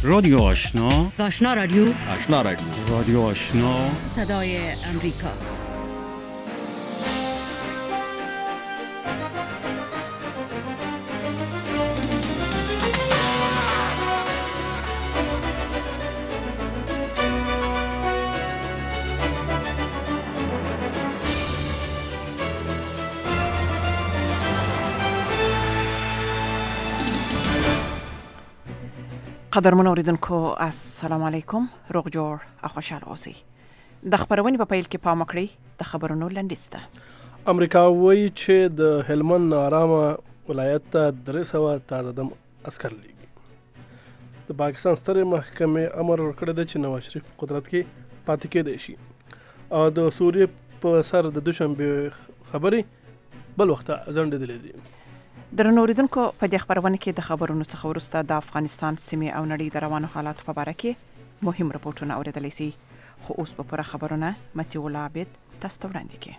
رادیو آشنا، آشنا رادیو، آشنا رادیو، رادیو آشنا، صدای امریکا. قدرمن اوریدونکو السلام علیکم، روغ جوړ او خوشاله اوسئ. د خبرونې په پیل کې پام وکړئ د خبرونو لنډیز ته. امریکا وایي چې د هلمند نارامه ولایت ته 300 تازه دم عسکر لیږي. د پاکستان سترې محکمې امر ورکړی دی چې نواز شریف په قدرت کې پاتې کېدی شي او د سوریې په سر د دوشنبې خبرې بل وخت ځنډېدلې دي. درنو اوریدونکو، په دې خبرونه کې د خبرونو څخه وروسته د افغانستان سیمې او نړۍ د روانو حالاتو په اړه کې مهم راپورټونه اوریدلی شي، خو اوس په پوره خبرونه متي الله عابد تاسو ته وړاندې کړي.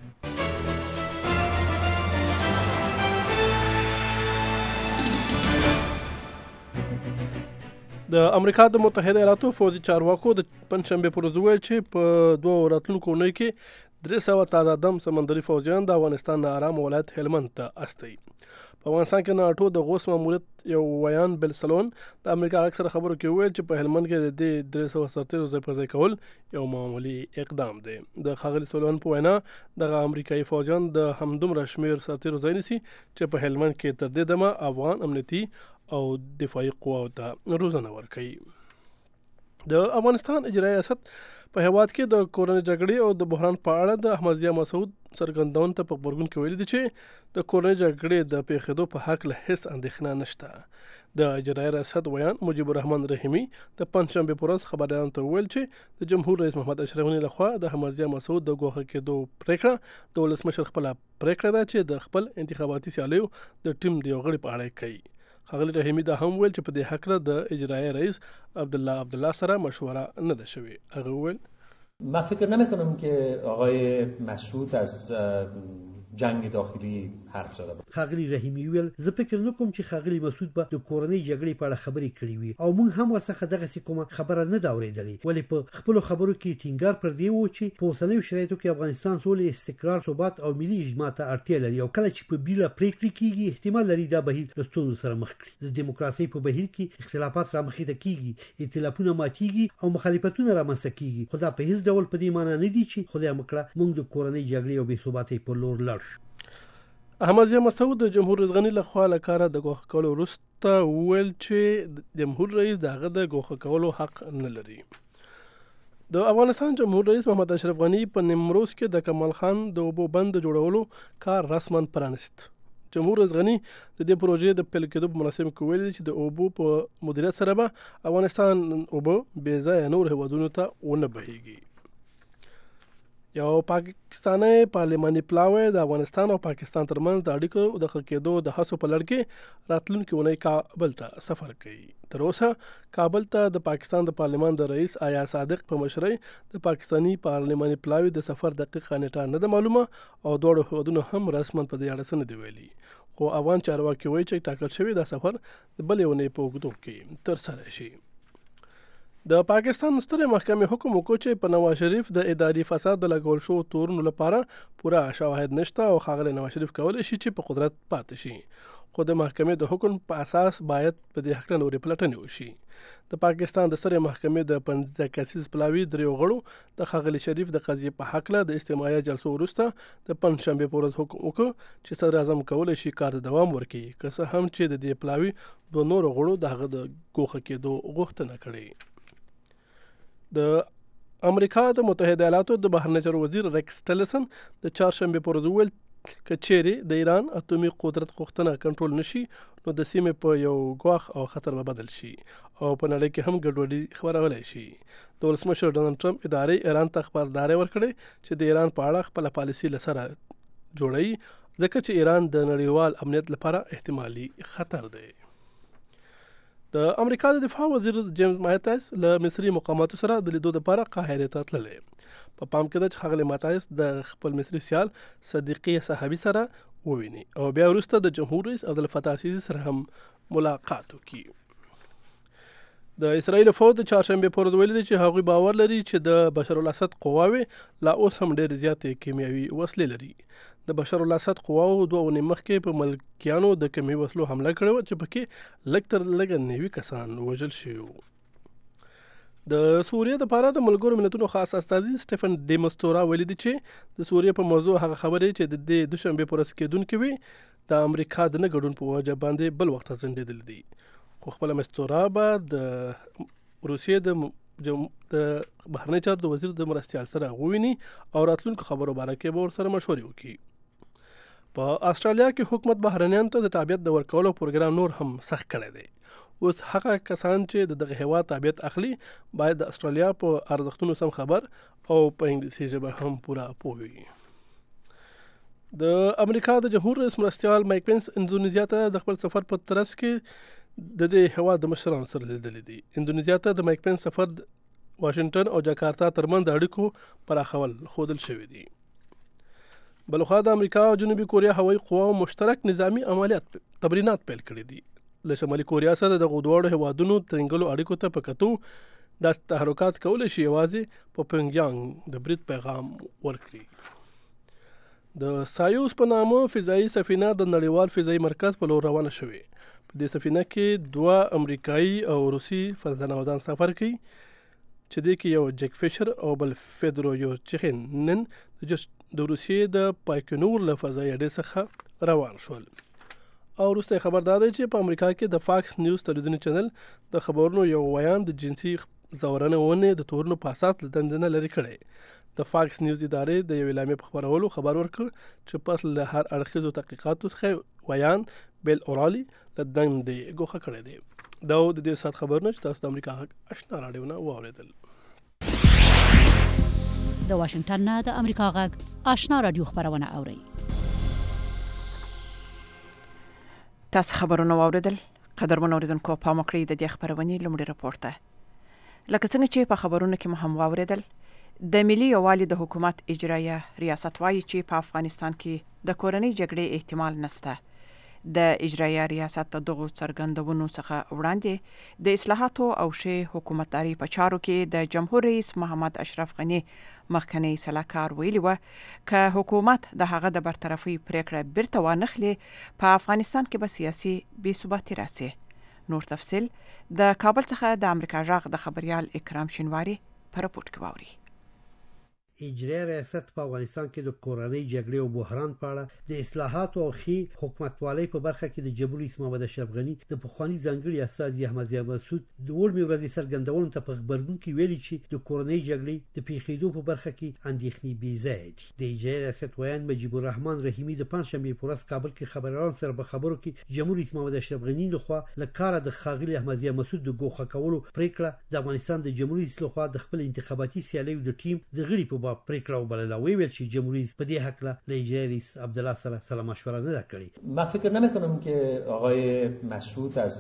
د امریکا د متحده ایالاتو فوجي چارواکو د پنځشنبې پر ورځ وویل چې په 2 راتلونکو اونیو کې 300 تازه دم سمندري فوجیان د افغانستان د آرام ولایت هلمند ته استوي. په افغانستان کې ناټو د غوث ماموریت یو ویان بل سلون د امریکا اکثر خبرو کې وویل چې په هلمند کې د 300 سرتیرو ځای پر ځای کول یو معمولی اقدام دی. د ښاغلي سلون په وینا دغه امریکایي فوجیان د همدومره شمېر سرتیرو ځای نیسي چې په هلمند کې تر دې دمه افغان امنیتي او دفاعي قواو ته روزنه ورکوي. د افغانستان اجرایي ریاست په هیواد کې د کورنۍ جګړې او د بحران په اړه د احمد ضیاء مسعود څرګندونې ته په غبرګون کې ویلي دي چې د کورنۍ جګړې د پیښېدو په هکله هیڅ اندېښنه نشته. د اجرایي ریاست ویان مجيب الرحمن رحیمي د پنځشنبې پر ورځ خبریالانو ته وویل چې د جمهور رئیس محمد اشرف غني لخوا د احمد ضیاء مسعود د ګوښه کېدو پریکړه د ولسمشر خپله پریکړه ده چې د خپل انتخاباتي سیالیو د ټیم د یو غړي په اړه کوي. ښاغلي رحیمي دا هم ویل چې په دې هکله د اجرایي رئیس عبدالله سره مشوره نه ده شوې. هغه وویل من فکر نمی‌کنم که آقای مسعود از جنگ داخلی حرف زده باشه. خاغلی رحیمی ویل زه فکر نکوم چې خاغلی مسعود به د کورنۍ جګړې په اړه خبرې کړې وي او موږ هم ورڅخه دغه کومه خبره نه دا اورېدلې، ولی په خپل خبرو کې ټینګار پر دی وو چې په اوسنیو شرایطو کې افغانستان سولې، استقرار، ثبات او ملي اجماع ته اړتیا لري او کله چې په بیله پریکړې کېږي احتمال لري دا بهیر له ستونزو سره مخ کړي. د دیموکراسۍ په بهیر کې اختلافات رامخې ته کېږي، ائتلافونه ماتېږي او مخالفتونه رامنځته کېږي، خو دا په هیڅ ډول په دې معنی نه دي چې خدای مکړه موږ د کورنۍ جګړې او بې ثباتۍ په لور لاړ شو. احمد ضیاء مسعود د جمهور رئیس غني لخوا له کاره د ګوښه کولو وروسته وویل چې جمهور رئیس د هغه د ګوښه کولو حق نه لري. د افغانستان جمهور رئیس محمد اشرف غني په نیمروز کې د کمال خان د اوبو بند جوړولو کار رسما پرانست. جمهور رئیس غني د دې پروژې د پیل کېدو په مناسبت کې ویلي چې د اوبو په مدیریت سره به افغانستان اوبه بې ځایه نور هیوادونو ته ونه بهیږي. یو پاکستاني پارلماني پلاوی د افغانستان او پاکستان ترمنځ د اړیکو د ښه کېدو د هڅو په لړ کې راتلونکي اونۍ کابل ته سفر کوي. تر اوسه کابل ته د پاکستان د پارلمان د رئیس آیا صادق په مشرۍ د پاکستاني پارلماني پلاوی د سفر دقیقه نیټه نه ده معلومه او دواړو هیوادونو هم رسما په دې اړه څه نه دي ویلي، خو افغان چارواکي وایي چې ټاکل شوی دا سفر د بلې اونۍ په اوږدو کې ترسره شي. د پاکستان سترې محکمې حکم وکړ چې په نواز شریف د اداري فساد د لګول شو تورونو لپاره پوره شواهد نشته او ښاغلی نواز شریف کولی شي چې په قدرت پاتې شي، خو د محکمې د حکم په اساس باید په دې هکله نورې پلټنې وشي. د پاکستان د سترې محکمې د 15 کسیز پلاوي 3 غړو د ښاغلي شریف د قضیې په هکله د استماعي جلسو وروسته د پنځشنبې په ورځ حکم وکړ چې صدر اعظم کولی شي کار ته دوام ورکړي، که څه هم چې د دې پلاوي 2 نورو غړو د هغه د ګوښه کېدو غوښتنه کړې. د امریکا د متحده ایالاتو د بهرنیو چارو وزیر ریکس ټیلرسن د چهارشنبې پر ورځ وویل که چیرې د ایران اتومي قدرت غوښتنه کنټرول نشي نو د سیمې په یو ګواښ او خطر به بدل شي او په نړۍ کې هم ګډوډي خپرولی شي. د ولسمشر ډونالډ ټرمپ ادارې ایران ته خبرداری ورکړې چې د ایران په اړه خپله پالیسي له سره جوړوي ځکه چې ایران د نړیوال امنیت لپاره احتمالي خطر دی. د امریکا د دفاع وزیر جیمز ماتایس له مصري مقاماتو سره د لیدو لپاره قاهره ته تللی. په پام کې ده چې ښاغلی ماتایس د خپل مصري سیال صدیقي صحابي سره وویني او بیا وروسته د جمهور رئیس عبدالفتاح السیسي سره هم ملاقات وکړي. د اسرایل فوج د چهارشنبه پر ورځ ویلي چې هغوی باور لري چې د بشار الاسد قواوې لا اوس هم ډېر زیاتې کیمیاوي وسلې لري. د بشار الاسد قواو 2 اونۍ مخکې په ملکیانو د کیمیاوي وسلو حمله کړې وه چې پکې لږ تر لږه 90 کسان وژل شوي وو. د سوریې دپاره د ملګرو ملتونو خاص استازي سټیفن ډي مستورا ویلي دي چې د سوریې په موضوع هغه خبرې چې د دې دوشنبې پر ورځ کېدونکې وي د امریکا د نه ګډون په وجه باندې بل وخت ځنډېدلی دي. خو خپله مستورا به د روسیې د بهرنۍ چارو د وزیر د مرستیال سره وویني او راتلونکو خبرو باره کې به ورسره مشورې وکړي. په استرالیا کې حکومت بهرنیانو ته د تابعیت د ورکولو پروګرام نور هم سخت کړی دی. اوس هغه کسان چې د دغه هېواد تابعیت اخلي باید د استرالیا په ارزښتونو سم خبر او په انګلیسي ژبه هم پوره پوه وي. د امریکا د جمهور رئیس مرستیال مایک پینس اندونیزیا ته د خپل سفر په ترڅ کې د دې هېواد د مشرانو سره لیدلی دي. اندونیزیا ته د مایک پینس سفر واشنگټن او جاکارتا ترمنځ د اړیکو پراخول ښودل شوي دي. بلخوا د امریکا او جنوبي کوریا هوایي قواو مشترک نظامی عملیات تمرینات پیل کړي دي. له شمالي کوریا سره د دواړو هېوادونو ترنګلو اړیکو ته په کتو دا تحرکات کولی شي یوازې په پینګیانګ د برید پیغام ورکړي. د سایوس په نامه فضایي سفینه د نړیوال فضایي مرکز په لور روانه شوې. په دې سفینه کې 2 امریکایي او روسي فضانوردان سفر کوي چې دې کې یو جک فیشر او بل فیدرو یورچخین نن د روسیې د پایکنور له فضایي اډې څخه روان شول. او وروسته خبر دا دی چې په امریکا کې د فاکس نیوز تلویزیوني چینل د خبرونو یو ویان د جنسي ځورنې ونې د تورنو په اساس له دندې نه لرې کړی. د فاکس نیوز ادارې د یو اعلامیې په خپرولو خبر ورکړ چې پس له هر اړخیزو تحقیقاتو څخه ویان بیل اورالي له دندې ګوښه کړی دی. دا د دې ساعت خبرونه چې تاسو د امریکا غږ آشنا راډیو نه واورېدل. د واشنگټن نه د امریکا غږ آشنا راډیو خبرونه اورئ. تاسو خبرونه واورېدل. قدرمن اوریدونکو پام وکړئ د دې خبرونې لومړی راپور ته. لکه څنګه چې په خبرونو کې مو هم واورېدل، د ملي یووالي د حکومت اجرایه ریاست وایي چې په افغانستان کې د کورنۍ جګړې احتمال نشته. د اجرایه ریاست دغه څرګندونو څخه وړاندې د اصلاحاتو او ښې حکومتداري په چارو کې د جمهور رئیس محمد اشرف غني مخکنی سلاکار ویلي و که حکومت د هغه د برطرفي پریکړه بیرته وانخلي په افغانستان کې به سیاسي بې ثباتي راسي. نور تفصیل د کابل څخه د امریکا غږ د خبريال اکرام شینواری په راپورټ کې واوري. اجرایه ریاست په افغانستان کې د کورنۍ جګړې او بحران په اړه د اصلاحاتو او ښې حکومتوالۍ په برخه کې د جمهور رئیس محمد اشرف غني د پخواني ځانګړي استازي احمد ضیاء مسعود د وړمې ورځې څرګندونو ته په خبرګون کې ویلي چې د کورنۍ جګړې د پیښېدو په برخه کې اندېښنې بې ځایه دي. د اجرایه ریاست ویان مجیب الرحمن رحیمي د پنځشنبې په ورځ کابل کې خبريالانو سره په خبرو کې جمهور رئیس محمد اشرف غني لخوا له کاره د ښاغلي احمد ضیاء مسعود د ګوښه کولو پریکړه د افغانستان د جمهور رئیس لخوا د خپل انتخاباتي سیالیو د ټیم د غړي په باب پریکړه وبلله. ویل چې جمهور رئیس په دې حق له اجرایه رئیس عبدالله سره سلام مشوره نه کړې. من فکر نمی‌کنم که آقای مسعود از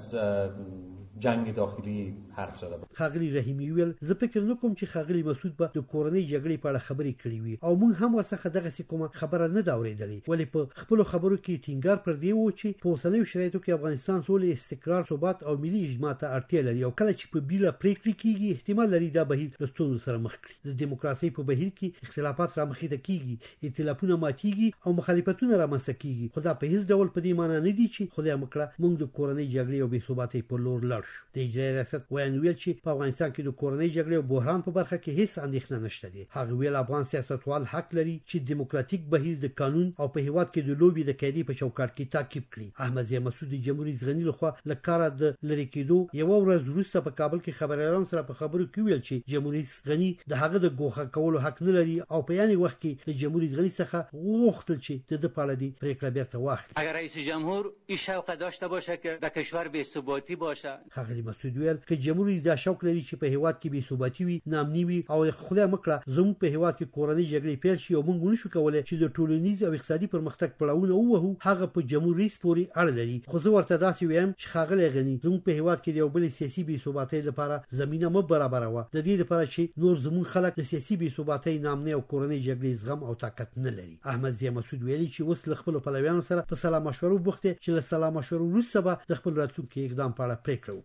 جنگ داخلی حرف زده. خاغلی رحیمی ویل زه فکر نکوم چې خاغلی مسعود به د کورنۍ جګړې په اړه خبرې کړې وي او موږ هم ورڅخه دغه کومه خبره نه دا اورېدلې، ولی په خپل خبرو کې ټینګار پر دی و چې په اوسنیو شرایطو کې افغانستان سولې، استقرار، ثبات او ملي اجماع ته اړتیا لري او کله چې په بیله پریکړې کیږي احتمال لري دا بهیر له ستونزو سره مخ کړي. د دیموکراسي په بهیر کې اختلافات رامخې کیږي، ائتلافونه ماتېږي او مخالفتونه رامنځته کیږي، خو دا په هیڅ ډول په دې معنی نه دي چې خدای مکړه موږ د کورنۍ جګړې او بې ثباتۍ په لور لاړ شو. د اجرایه ریاست ویان ویل چې په افغانستان کې د کورنۍ جګړې او بحران په برخه کې هیڅ اندېښنه نشته دي. هغه ویل افغان سیاستوال حق لري چې دیموکراتیک بهیر د قانون او په هیواد کې د لوبي د قاعدې په چوکاټ کې تعقیب کړي. احمد ضیاء مسعود د جمهور رئیس غني لخوا له کاره د لری کېدو یو ورځ وروسته په کابل کې خبريالانو سره په خبرو کې ویل چې جمهور رئیس غني د هغه د ګوښه کولو حق نه لري او په یاني وخت کې د جمهور رئیس غني څخه وغوښتل چې د پاله دی پریکړه بیرته واخلي. اگر رئیس جمهور این شوق داشته باشه که در کشور بی ثباتی باشه، خاغلی مسعود ویل که جمهور رئیس دا شوق لري چې په هیواد کې بې ثباتي وي، ناامني وي او خدای مکړه زموږ په هیواد کې کورنۍ جګړې پیل شي او موږ نشو کولای چې د ټولنیز او اقتصادي پرمختګ پړاوونه ووهو، هغه په جمهور رئیس پورې اړه لري. خو زه ورته داسې وایم چې خاغلی غني زموږ په هیواد کې د یو بل سیاسي بې ثباتۍ لپاره زمینه مه برابروه، د دې لپاره چې نور زموږ خلک د سیاسي بې ثباتۍ، ناامنۍ او کورنۍ جګړې زغم او طاقت نه لري. احمد ضیاء مسعود ویلي چې اوس له خپلو پلویانو سره په سلا مشورو بوخت چې له سلا مشورو وروسته به د خپل راتلونکي اقدام په اړه پریکړه وکړي.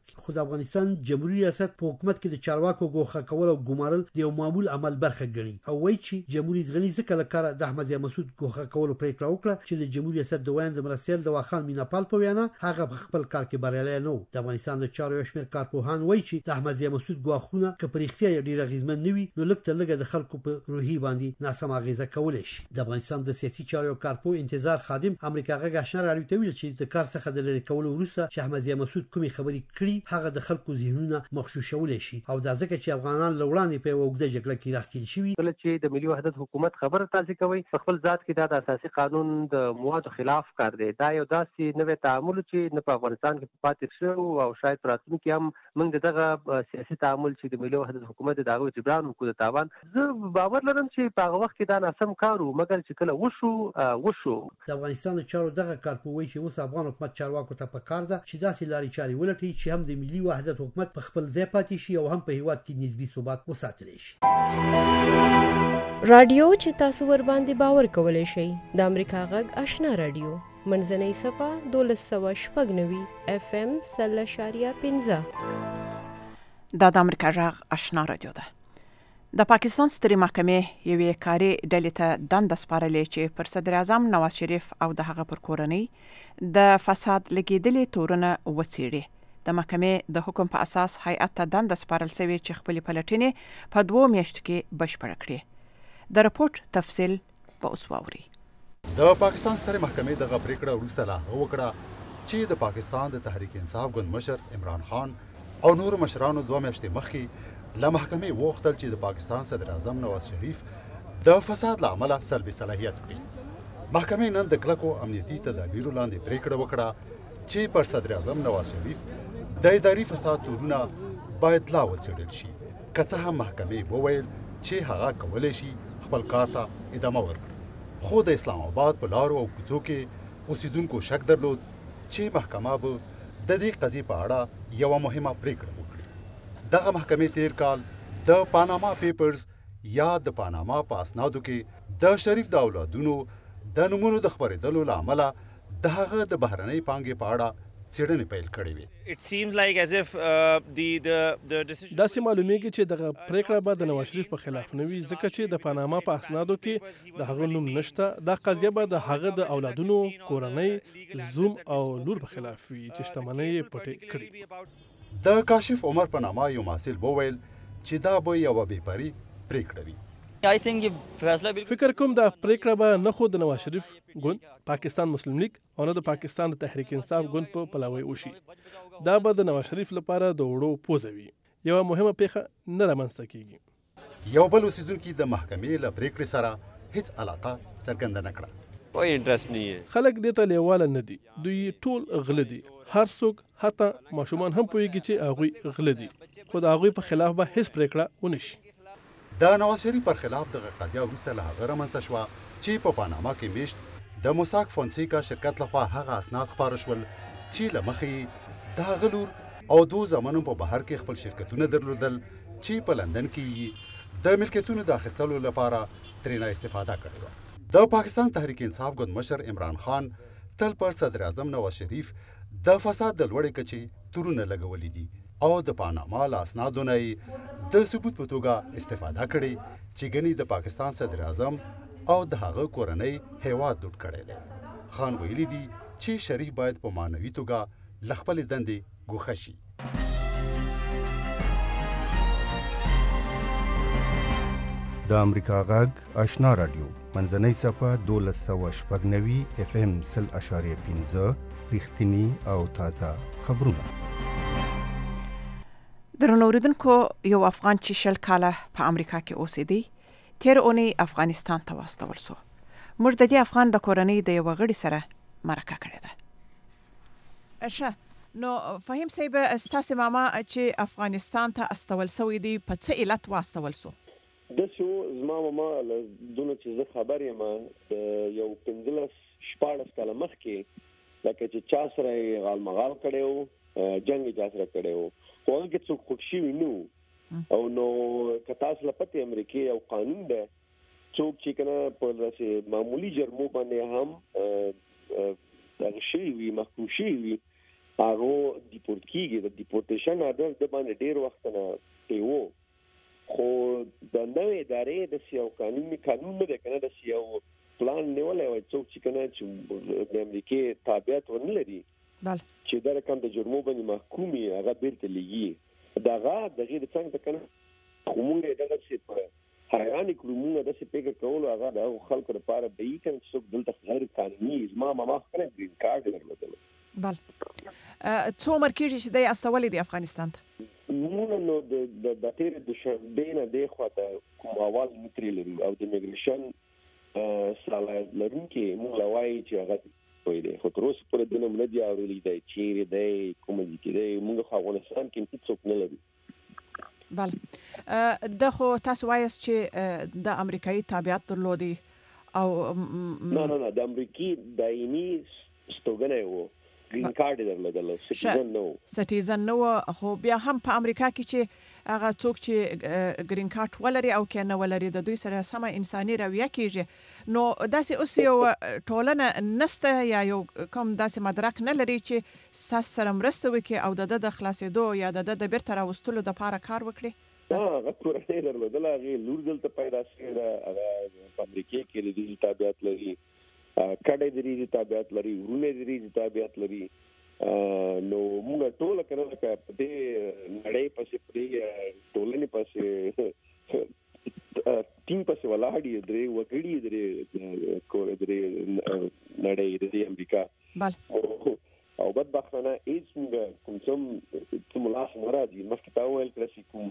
خو د افغانستان جمهوریت ریاست په حکومت کې د چارواکو ګوښه کول او ګمارل د یو معمول عمل برخه ګڼي او وایي چې جمهوریت غني ځکه لکاره د احمد ضیاء مسعود ګوښه کولو پریکړه وکړه چې د جمهوریت ریاست د ویاند مرستیال د واخان میناپال په وینا هغه په خپل کار کې بریالی نه و. د افغانستان د چارو یو شمېر کارپوهان وایي چې د احمد ضیاء مسعود ګواښونه که په رښتیا ډېر اغېزمن نه وي نو لږ تر لږه د خلکو په روحي باندې ناسم اغېزه کولی شي. د افغانستان د سیاسي چارو کارپوه انتظار خادم امریکا غږ آشنا راډیو ته ویل چې د کار څخه د لرې کولو وروسته چې احمد ضیاء مسعود کومې خبرې کړي هغه د خلکو ذهنونه مغشوشولی شي او دا ځکه چې افغانان له وړاندې په یوه اوږده جګړه کې راښکېل شوي. کله چې د ملي وحدت حکومت خبره تاسې کوئ په خپل ذات کې دا د اساسي قانون د موادو خلاف کار دی. دا یو داسې نوی تعامل چې نه په افغانستان کې پاتې شو او شاید په راتلونکي کې هم موږ د دغه سیاسي تعامل چې د ملي وحدت حکومت د هغوی جبران وکړو د تاوان زه باور لرم چې په هغه وخت کې دا ناسم کار و مګر چې کله وشو. د افغانستان د چارو دغه کارپوه وایي چې اوس افغان حکومت چارواکو ته پکار ده چې داسې لارې چارې ولټوي چې هم د ملي وحدت حکومت په خپل ځای پاتې شي او هم په هیواد کې نسبي ثبات وساتلی شي. رادیو چې تاسو ور باندې باور کولی شئ د امریکا غږ آشنا رادیو منځنۍ صفه 1296 FM 0.15 دا د امریکا غږ آشنا رادیو ده. د پاکستان سترې محکمې یوې کاري ډلې ته دنده سپارلې چې پر صدر اعظم نواز شریف او د هغه پر کورنۍ د فساد لګېدلې تورونه وڅېړي. د محکمې د حکم په اساس هیئت ته دنده سپارل شوې چې خپلې پلټنې په 2 میاشتو کې بشپړه کړي. د رپورټ تفصیل په اوس واوري. د پاکستان سترې محکمې دغه پریکړه وروسته لا وکړه چې د پاکستان د تحریک انصاف ګوند مشر عمران خان او نور مشرانو 2 میاشتې مخکې له محکمې وغوښتل چې د پاکستان صدر اعظم نواز شریف د فساد له امله سلبي صلاحیت کړي. محکمې نن د کلکو امنیتي تدابیرو لاندې پریکړه وکړه چې پر صدر اعظم نواز شریف د اداري فساد تورونه باید لا وڅېړل شي. که څه هم محکمې وویل چې هغه کولی شي خپل کار ته ادامه ورکړي خو د اسلام آباد په لارو او کوڅو کې اوسیدونکو شک درلود چې محکمه به د دې قضیې په اړه یوه مهمه پریکړه وکړي. دغه محکمې تیر کال د پاناما پیپرز یا د پاناما په اسنادو کې د شریف د اولادونو د نومونو د خپرېدلو له امله د هغه د بهرنۍ پانګې په اړه څېړنې پیل کړې وې. داسې معلومیږي چې دغه پریکړه به د نواز شریف په خلاف نه وي ځکه چې د پاناما په اسنادو کې د هغه نوم نشته. دا قضیه به د هغه د اولادونو کورنۍ زوم او لور په خلاف وي چې شتمنۍ یې پټې کړي. د کاشف عمر په نامه یو محصل وویل چې دا به یوه بېپري پریکړه وي. فکر کوم دا پریکړه به نه خو د نواز شریف ګوند پاکستان مسلم لیگ او نه د پاکستان د تحریک انصاف ګوند په پلاوی وشي. دا به د نواز شریف لپاره د وړو پوزه وي. یوه مهمه پیښه نه رامنځته کیږي. یو بل اوسیدونکي د محکمې له پریکړې سره هیڅ علاقه څرګنده نه کړه. خلک دې ته لیواله نه دي. دوی ټول غله دي. هر څوک حتی ماشومان هم پوهیږي چې هغوی غله دي خو د هغوی په خلاف به هیڅ پریکړه ونه شي. د نواز شریف پر خلاف دغه قضیه وروسته له هغه رامنځته شوه چې په پاناما کې میشت د موساک فونسیکا شرکت لخوا هغه اسناد خپاره شول چې له مخې د هغه لور او 2 زامنو په بهر کې خپل شرکتونه درلودل چې په لندن کې د ملکیتونو د اخیستلو لپاره ترېنه استفاده کړې وه. د پاکستان تحریک انصاف ګوند مشر عمران خان تل پر صدر اعظم نواز شریف د فساد د لوړې کچې تورونه لګولي دي او د پاناما له اسنادو نه یې د ثبوت په توګه استفاده کړې چې ګنې د پاکستان صدر اعظم او د هغه کورنۍ هیواد لوټ کړی دی. خان ویلي دي چې شریف باید په معنوي توګه له خپلې دندې ګوښه شي. د امریکا غږ آشنا رادیو منځنۍ صفه 1296 FM 0.15 رښتینی او تازه خبرونه. درنو اوریدونکو یو افغان چې 20 کاله په امریکا کې اوسېدی تیر اونۍ افغانستان ته واستول شو. موږ د دې افغان د کورنۍ د یو غړي سره مرکه کړې ده. ښه نو فهیم صاحب ستاسو ماما چې افغانستان ته استول شوې دي په څه علت واستول شو؟ د شو زما ماما له دونه چې زه خبر یم یو 15-14 کاله مخکې لکه چې چا سره غالمغال کړی جنگ چا سره کړی خو هغه کې څوک خوښ شوي نه او نو که تاسو له پته امریکې یو قانون دی څوک چې کنه په داسې معمولی جرمو باندې هم دغه شوي وي محکوم شوي وي هغه ډیپورت کیږي. د ډیپورټیشن آرډر د باندې ډیر وخت نه پیو، خو د نوې ادارې د سیاو قانون نه ده کنه، د سیاو پلان نیولای وای څوک چې کنه چې د امریکای تابعیت ونه لري چې دا رقم د جرمو باندې محکومي هغه بیرته لګي دغه د څنګه کنه کومه دغه څه په حیران کړو موږ د څه فکر کولو هغه د خلکو لپاره به یې کنه چې څوک دلته غیر قانوني ما کنه گرین کارت درلودل. بل څو مرکزي چې د استولې د افغانستان ته موږ نو د تیر د شنبه نه د خواته کوم اول متری لري او د میګریشن سالا لرونکي موږ لوي چې هغه وي د خو تر اوسه پورې د نوم نه دی اورېدلی دی چیرې دی کوم ځای کې دی موږ خو افغانستان کې هیڅ نه لري. بل د خو تاسو وایاست چې د امریکایي تابعیت درلودي او نه د امریکای دایمي ستوګنه وو گرین کارت درلودل سټیزن نو خو بیا هم په امریکا کې چې هغه څوک چې گرین کارت ولري او کې نه ولري د دوی سره سم انساني رویه کیږي نو داسې اوس یو ټولنه نسته یا یو کوم داسې مدرک نه لري چې تاسو سره مرسته وکړي او د خلاصېدو یا د بیرته راوستلو لپاره کار وکړي. هغه کورنۍ درلودل هغه لور دلته پیدا شوه هغه په امریکا کې د تابعیت لري کډې درې تابعیت لري ورونه درې تابعیت لري نو موږ ټول کنه په دې نړۍ پسې پرې ټولنې پسې ټیم پسې ولاړی درې وګړي درې کور درې نړۍ درې امریکا او بدبختانه هیڅ کوم لاس مرادي مخکې تا ویل کړی کوم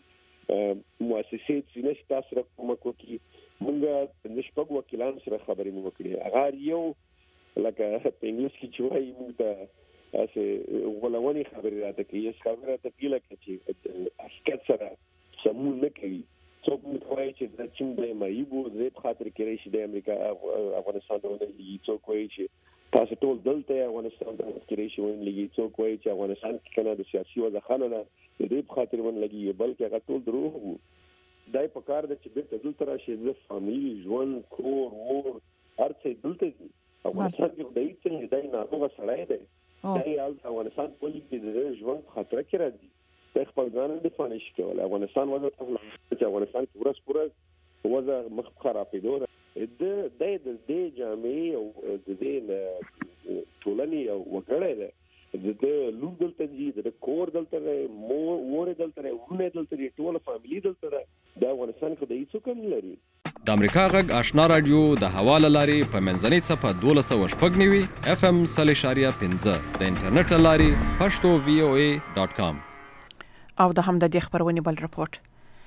مؤسسې چې نشته سره کومه کوي موږ نشپږ وکیلان سره خبرې مو وکړې هغه یو لکه په انګلیسي کې چې وایي موږ ته اسه ولونی خبرې راته کوي خبره راته کوي لکه چې حقیقت سره سمون نه کوي څوک موږ وایي چې د چین د مایبو زه په خاطر کې راشي د امریکا افغانستان ته ونلګي څوک وایي چې تاسو ټول دلته افغانستان ته کې ونلګي څوک وایي چې افغانستان کې کنه د سیاسي وضع خلل د دې په خاطر ونلګي بلکې هغه ټول دروغ وو. دای په کار د چې بیرته دلته راشي د فامیلی ژوند کور مور هر څه دلته دي افغانستان کې د هیڅ دای نه هغه سړی دی دای افغانستان په کې د ژوند خطر کې راځي د خپل ځان د فانش کول افغانستان وځي چې افغانستان کې ورس وځه مخ خرابېدو د دې جامعې او د دې ټولنې او وګړي د لور دلته دي د کور دلته مور دلته ورونه دلته ټول فامیلی دلته د افغانستان خو د هیڅ کوم لري. د امریکا غږ آشنا رادیو د حواله لاري په منځنۍ صفه 12.15 FM 3.15 د انټرنیټ لاري pashto.voa.com او د هم د خبرونې بل رپورت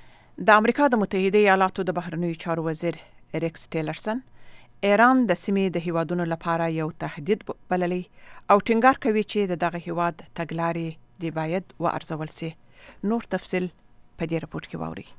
د امریکا د متحده ایالاتو د بهرنیو چارو وزیر ریکس ټیلرسن ایران د سیمې د هیوادونو لپاره یو تهدید بللی او ټینګار کوي چې دغه هیواد تګلارې دی باید وارزول سي. نور تفصیل په دې رپورت کې واوري.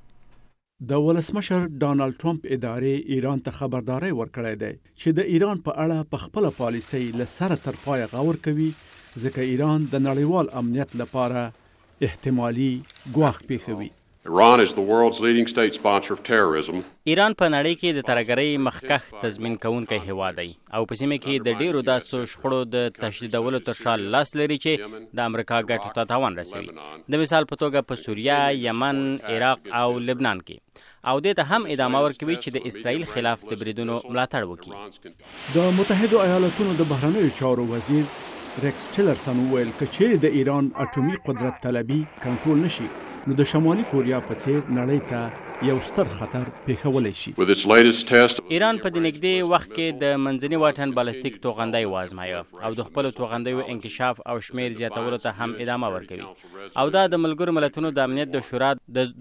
د ولسمشر ډانلډ ټرمپ ادارې ایران ته خبرداري ورکړې ده چې د ایران په اړه په خپل پالیسي له سره تر پای غور کوي ځکه ایران د نړیوال امنیت لپاره احتمالي ګواښ پیښوي. Iran is the world's leading state sponsor of terrorism. ایران په نړۍ کې د ترهګرۍ مخکښ تضمین کوونکی هیواد دی او په سیمه کې د ډیرو داسو شخړو د تشدیدولو تر شا لاس لري چې د امریکا ګټو ته تاوان رسوي. د مثال په توګه په سوریه، یمن، عراق او لبنان کې او دې ته هم ادامه ورکوي چې د اسرائیل خلاف د بریدونو ملاتړ وکړي. د متحده ایالاتونو د بهرنیو چارو وزیر ریکس ټیلرسن وویل چې د ایران اټومي قدرت طلبي کنټرول نشي نو د شمالي کوریا په څیر نړۍ ته یو ستر خطر پیښولی شي. ایران په دې نږدې وخت کې د منځني واټن بالستیک توغندی وازمایه او د خپل توغندیو انکشاف او شمیر زیاتولو ته هم ادامه ورکوي او دا د ملګرو ملتونو د امنیت د شورا د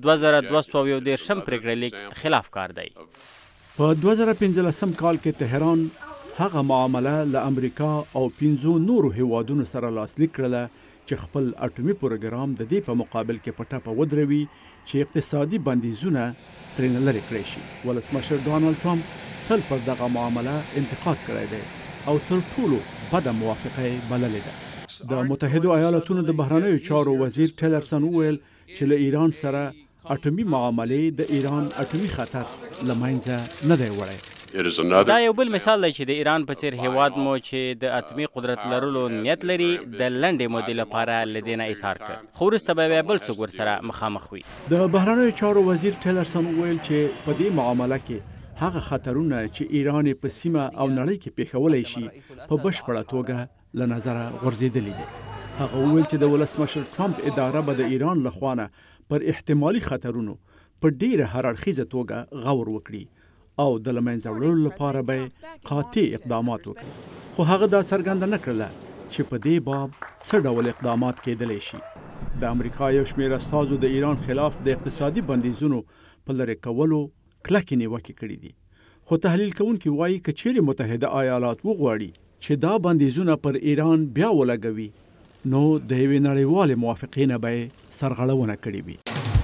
2213 پریکړې لیک خلاف کار دی. په 2015 کال کې تهران هغه معامله له امریکا او 15 نورو هیوادونو سره لاسلیک کړله چې خپل اټومي پروګرام د دې په مقابل کې پټه ودروي چې اقتصادي بندیزونه ترې لرې کړی شي. ولسمشر ډانلډ ټرمپ تل پر دغه معامله انتقاد کړی دی او تر ټولو بده موافقه بللې ده. د متحده ایالاتونو د بهرنیو چارو وزیر ټیلرسن وویل چې له ایران سره اټومي معاملې د ایران اټومي خطر له منځه نه دی وړی. دا یو بل مثال دی چې د ایران په څیر هیواد مو چې د اتمی قدرت لرلو نیت لري د لنډې مودې لپاره له دې نه ایثار کړ، خو وروسته به بل څوک ورسره مخامخ وي. د بهرنیو چارو وزیر ټیلرسن وویل چې په دې معامله کې هغه خطرونه چې ایران په سیمه او نړۍ کې پیښولی شي په بشپړه توګه له نظره غورځېدلي دي. هغه وویل چې د ولسمشر ټرمپ اداره به د ایران له خوا نه پر احتمالي خطرونو په ډیره هرړخیزه توګه غور وکړي او د له منځه وړلو لپاره به قاطع اقدامات وکړي، خو هغه دا څرګنده نه کړله چې په دې باب څه ډول اقدامات کېدلی شي. د امریکا یو شمېر استازو د ایران خلاف د اقتصادي بندیزونو په لرې کولو کلکې نیوکې کړي دي، خو تحلیل کوونکي وایي که چیرې متحده ایالات وغواړي چې دا بندیزونه پر ایران بیا ولګوي نو د یوې نړیوالې موافقې نه به یې سرغړونه کړې وي.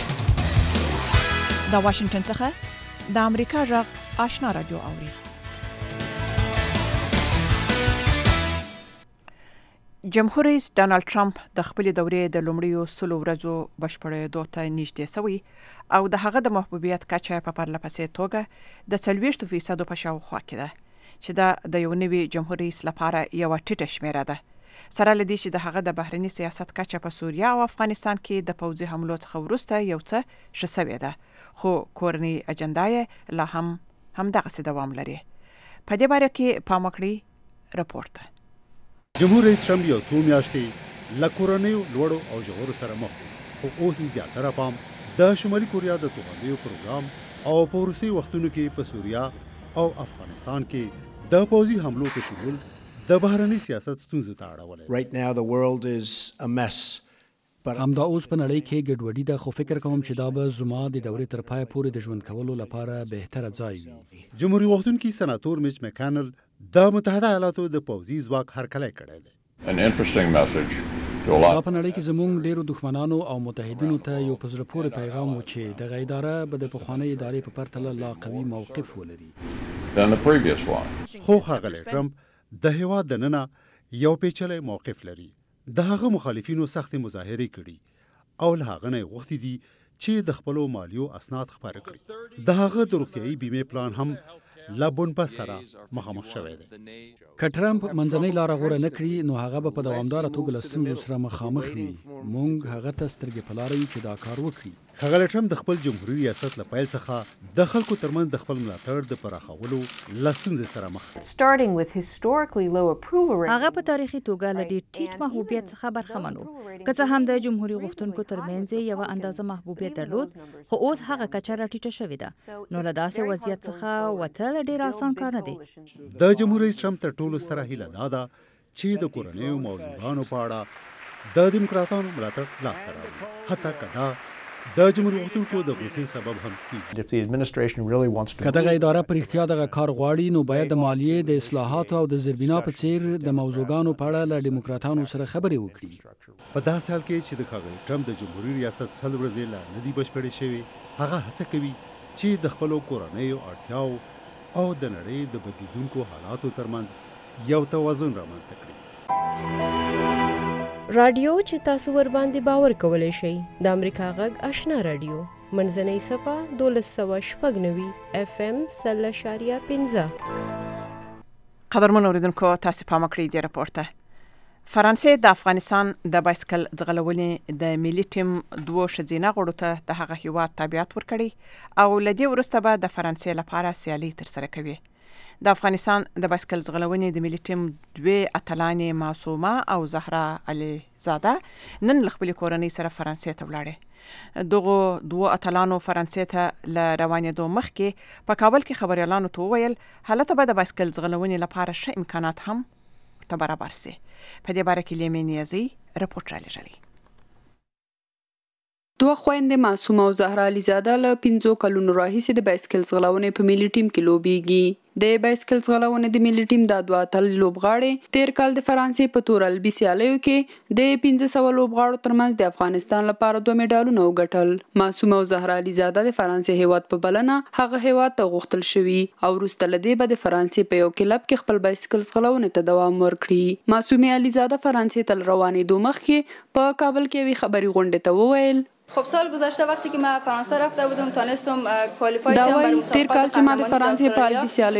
د واشنگټن څخه د امریکا غږ آشنا رادیو اوري. جمهور رئیس ډانلډ ټرمپ د خپلې دورې د لومړیو 100 ورځو بشپړېدو ته نږدې سوی او د هغه د محبوبیت کچه په پرله پسې توګه د 40% په شاوخوا کې ده چې دا د یو نوي جمهور رئیس لپاره یوه ټیټه شمیره ده، سره له دې چې د هغه د بهرني سیاست کچه په سوریه او افغانستان کې د پوځي حملو څخه وروسته یو څه ښه سوې ده، خو کورنۍ اجنډا یې لا هم همدغسې دوام لري. په دې باره کې پام وکړئ رپورټ. جمهور رئیس ټرمپ یو څو میاشتې له کورنیو لوړو او ژورو سره مخ و، خو اوس یې زیاتره پام د شمالي کوریا د توغندیو پروګرام او په وروستیو وختونو کې په سوریه او افغانستان کې د پوځي حملو په شمول د بهرني سیاست ستونزو ته اړولی. Right now the world is a mess. همدا اوس په نړۍ کې ګډوډي ده، خو فکر کوم چې دا به زما د دورې تر پای پورې د ژوند کولو لپاره بهتره ځای وي. جمهوریت غوښتونکي سناتور میچ مکانل د متحده ایالاتو د پوځي ځواک هرکلی کړی دی. دا په نړۍ کې زموږ ډیرو دښمنانو او متحدینو ته یو په زړه پورې پیغام و چې دغه اداره به د پخوانۍ ادارې په پرتله لا قوي موقف ولري. خو ښاغلی ټرمپ د هیواد دننه یو پیچلی موقف لري. د هغه مخالفینو سختې مظاهرې کړي او له هغه نه یې غوښتي دي چې د خپلو مالیو اسناد خپاره کړي. د هغه د روغتیایي بیمې پلان هم له بنبست سره مخامخ شوی دی. که ټرمپ منځنۍ لاره غوره نه کړي نو هغه به په دوامداره توګه له ستونزو سره مخامخ وي. موږ هغه ته سترګې په لاره یو چې دا کار وکړي. ښاغلی ټرمپ د خپل جمهوري ریاست له پیل څخه د خلکو ترمنځ د خپل ملاتړ د پراخولو له ستونزې سره مخ دی. هغه په تاریخي توګه له ډېر ټیټ محبوبیت څخه برخمن و، که څه هم د جمهوري غوښتونکو ترمنځ یې یوه اندازه محبوبیت درلود، خو اوس هغه کچه راټیټه شوې ده، نو له داسې وضعیت څخه وتل ډېر آسان کار نه دی. د جمهور رئیس ټرمپ تر ټولو ستره هیله دا ده چې د کورنیو موضوعاتو په اړه د دیموکراتانو ملاتړ لاسته راوړي، حتی که دا د جمهور غوښتونکو د غوسې سبب هم کیږي. که دغه اداره په رښتیا دغه کار غواړي نو باید د مالیې د اصلاحاتو او د زیربنا په څیر د موضوعاتو په اړه له دیموکراتانو سره خبرې وکړي. په داسې حال کې چې د ښاغلي ټرمپ د جمهوري ریاست 100 ورځې لا نه دي بشپړې شوې، هغه هڅه کوي چې د خپلو کورنیو اړتیاو او د نړۍ د بدلیدونکو حالاتو ترمنځ یو توازن رامنځته کړي. رادیو چې تاسو ور باندې باور کولای شئ د امریکا غږ آشنا رادیو منځنۍ صفه 1296 FM 0.15. قدرمن اوریدونکو تاسو پام کړئ د راپورته. فرانسې د افغانستان د بایسکل ځغلونې د ملي ټیم 2 ښځینه غړو ته د هغه هیواد تابعیت ورکړي او له دې وروسته به د فرانسې لپاره سیالي ترسره کوي. د افغانستان د بایسکل ځغلونې د ملي ټیم 2 اتلانې معصومه او زهرا علي زاده نن له خپلې کورنۍ سره فرانسې ته ولاړې. دغو 2 اتلانو فرانسې ته له روانېدو مخکې په کابل کې خبریالانو ته وویل هلته به د بایسکل ځغلونې لپاره ښه امکانات هم ته برابر سي. په دې باره کې لیمې نیازي رپورټ رالیږلی. 2 خويندې معصومه او زهرا علي زاده له 15 کلونو راهیسې د بایسکل ځغلونې په ملي ټیم کې لوبېږي. د بایسکل ځغلونې د ملي ټیم د 2 اتل لوبغاړي تیر کال د فرانسې په تورالبي سیالیو کې د 1500 لوبغاړو ترمنځ د افغانستان لپاره 2 میډالونه وګټل. معصومه او زهرا علي زاده د فرانسې هیواد په بلنه هغه هیواد ته غوښتل شوي او وروسته له دې به د فرانسې په یو کلب کې خپل بایسکل ځغلونې ته دوام ورکړي. معصومه علي زاده فرانسې ته روانېدو مخکې په کابل کې یوې خبري غونډې ته وویل خب سال گذشته وقتی که ما فرانسه رفته بودم تونستم کوالیفای تیر کال چې ما د فرانسې په البی سیالیو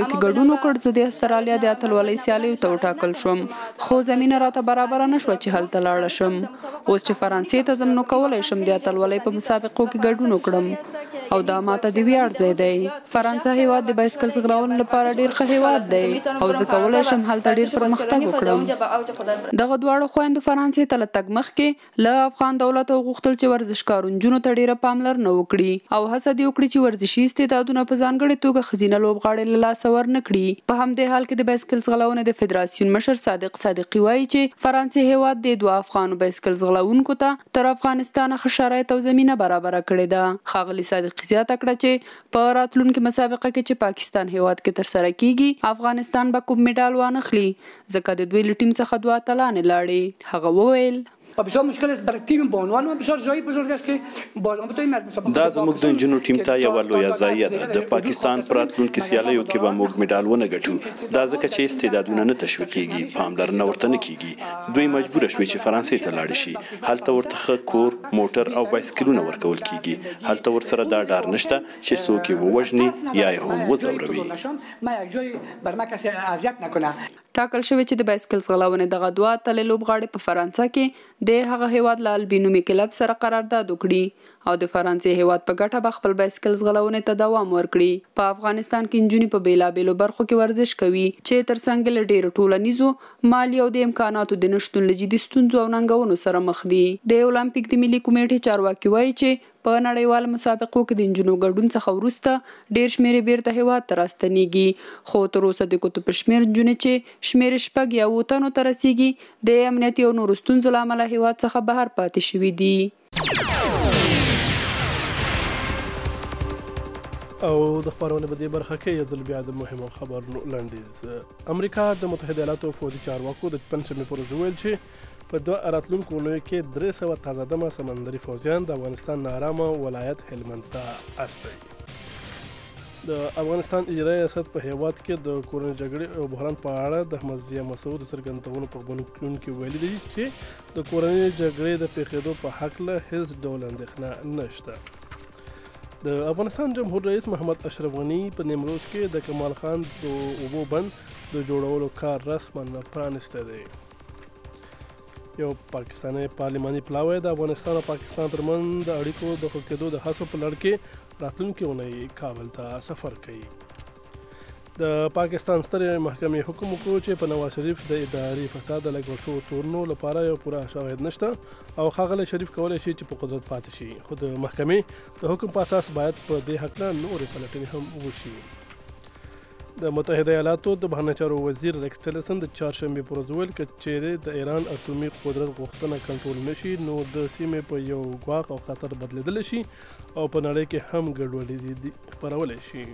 سیالیو کې ګډون وکړ. زه د استرالیا د اتلولۍ سیالیو ته وټاکل شوم خو زمينه راته برابر نه شو چې هلته لاړ شم. اوس چې فرانسې ته زم نو کولای شم د اتلولۍ په مسابقو کې ګډون وکړم او دا ماته د ویاړ ځای دی. فرانسه هیواد د بایسکل ځغلولو لپاره ډیر ښه هیواد دی او زه کولای شم هلته ډیر پرمختګ وکړم. دغه دواړو خويندو فرانسې ته لتګ مخکې له افغان دولت غوښتل چې ورزشکارونجونو ته ډیره پاملرنه وکړي او هڅه دې وکړي چې ورزشي استعدادونه په ځانګړې توګه ښځینه لوبغاړې له لاسه ورنکړي. په همدې حال کې د بایسکل ځغلونې د فدراسیون مشر صادق صادقي وایي چې فرانسې هیواد د دوه افغانو بایسکل ځغلونکو ته تر افغانستان ښه شرایط او زمینه برابره کړې ده. ښاغلي صادقي زیاته کړه چې په راتلونکي مسابقه کې چې پاکستان هیواد کې ترسره کیږي افغانستان به کوم میډال وانخلي ځکه د دوی له ټیم څخه دوه اتلانې لاړې. هغه وویل بسیار مشکل است برای تیم به عنوان ما بسیار جایی بزرگ است که بازم بتوانیم از مسابقه دا زموږ د نجونو ټیم ته یوه لویه ضایعه ده. د پاکستان په راتلونکي سیالیو کې به موږ میډال ونه ګټو. دا ځکه چې استعدادونه نه تشویقیږي، پاملرنه ورته نه کیږي. دوی مجبوره شوي چې فرانسې ته لاړ شي. هلته ورته ښه کور، موټر او بایسکلونه ورکول کیږي. هلته ورسره دا ډار نشته چې څوک یې ووژني یا یې هم وځوروي. ما یک جای بر ما کسی اذیت نکنه. ټاکل شوی چې د بایسکل ځغلونې دغه دوه اتلې لوبغاړې په فرانسه کې د هغه هیواد له البینومي کلب سره قرارداد وکړي او د فرانسې هیواد په ګټه به خپل بایسکل ځغلونې ته دوام ورکړي. په افغانستان کې نجونې په بیلابیلو برخو کې ورزش کوي چې ترڅنګ له ډیرو ټولنیزو، مالي او د امکاناتو د نشتون له جدي ستونزو او ننګونو سره مخ دي. د اولمپیک د ملي کمیټې چارواکي وایي چې په نړیوال مسابقو کې د نجونو ګډون څخه وروسته ډیر شمېر بیرته هیواد ته راستنیږي خو تر اوسه د کوتو په شمېر نجونې چې شمېر شپږ یا اووه تنو ته رسیږي د امنیتي او نورو ستونزو له امله هیواد څخه بهر پاتې شوي دي. او د خبرونه په دې برخه کې یو ځل بیا د مهمو خبرونو لنډیز. امریکا د متحده ایالاتو فوجي چارواکو د پنځمې پر ورځ ویل چې په دوه راتلونکو اونیو کې 300 تازه دمه سمندري فوجیان د افغانستان نارامه ولایت هلمند ته استوي. د افغانستان اجرایي ریاست په هیواد کې د کورنۍ جګړې او بحران په اړه د احمد ضیاء مسعود څرګندونو په غونډه کې ویلي دي چې د کورنۍ جګړې د پیښېدو په هکله هیڅ ډول اندېښنه نشته. د افغانستان جمهور رئیس محمد اشرف غني په نیمروز کې د کمال خان د اوبو بند د جوړولو کار رسما پرانستی دی. یو پاکستاني پارلماني پلاوی د افغانستان او پاکستان ترمنځ د اړیکو د ښه کېدو د هڅو په لړ کې راتلونکي اونۍ کابل ته سفر کوي. د پاکستان سترې محکمې حکم وکړو چې په نواز شریف د اداري فساد د لګول شوو تورنو لپاره یو پوره شواهد نشته او ښاغلی شریف کولی شي چې په قدرت پاتې شي خو د محکمې د حکم په اساس باید په دې هکله نورې پلټنې هم وشي. د متحده ایالاتو د بهرنیو چارو وزیر ریکس ټیلرسن د چهارشنبې پر ورځ ویل که چیرې د ایران اټومي قدرت غوښتنه کنټرول نشي نو د سیمې په یو ګواښ او خطر بدلیدلی شي او په نړۍ کې هم ګډوډي خپرولی شي.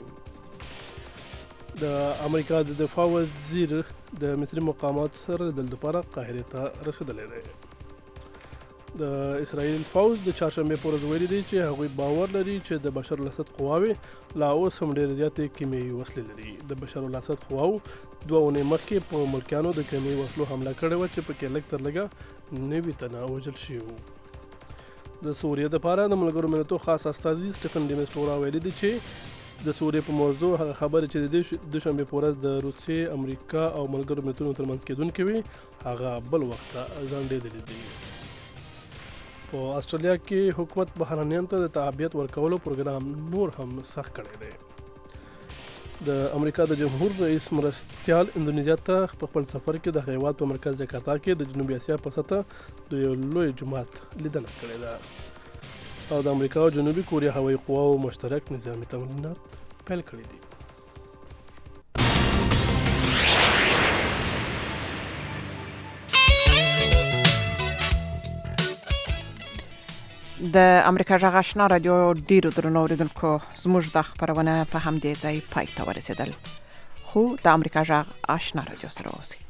د امریکا د دفاع وزیر د مصري مقاماتو سره د لپاره قاهرې ته رسیدلی دی. د اسرائیل پوځ د چهارشنبې پر ورځ ویلي دی چې هغوی باور لري چې د بشر الاسد قواوې لا اوس هم ډېرې زیاتې کیمیاوي وسلې لري. د بشر الاسد قواو 2 اونۍ مخکې په ملکیانو د کیمیاوي وسلو حمله کړې وه چې پکې لږ تر لږه 90 تنه وژل شوي وو. د سوریې دپاره د ملګرو ملتونو خاص استازي سټیفن ډي میسټورا ویلي دی چې د سوریې په موضوع هغه خبرې چې د دوشنبې په ورځ د روسیې، امریکا او ملګرو ملتونو ترمنځ کېدونکې وي هغه بل وخت ته ځنډېدلې دي. په استرالیا کې حکومت بهرنیانو ته د تعهد ورکولو پروګرام نور هم سخت کړی دی. د امریکا د جمهور رئیس مرستیال اندونیزیا ته په خپل سفر کې د هیواد په مرکز جکارتا کې د جنوبي اسیا په سطح د یو لوی جومات لیدنه کړې ده او د امریکا او جنوبي کوریا هوایي قواو مشترک نظامي تمرینات پیل کړي دي. د امریکا غږ آشنا رادیو ډیرو درنو اوریدونکو زموږ د خبرونه په همدې ځای پای ته ورسېدل خو د امریکا غږ آشنا رادیو سره اوسئ.